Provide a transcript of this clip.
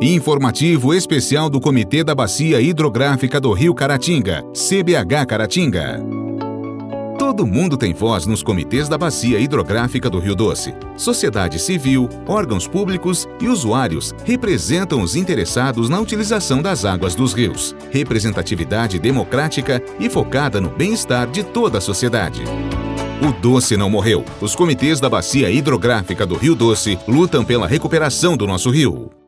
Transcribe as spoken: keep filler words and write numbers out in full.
Informativo especial do Comitê da Bacia Hidrográfica do Rio Caratinga, C B H Caratinga. Todo mundo tem voz nos comitês da Bacia Hidrográfica do Rio Doce. Sociedade civil, órgãos públicos e usuários representam os interessados na utilização das águas dos rios. Representatividade democrática e focada no bem-estar de toda a sociedade. O Doce não morreu. Os comitês da Bacia Hidrográfica do Rio Doce lutam pela recuperação do nosso rio.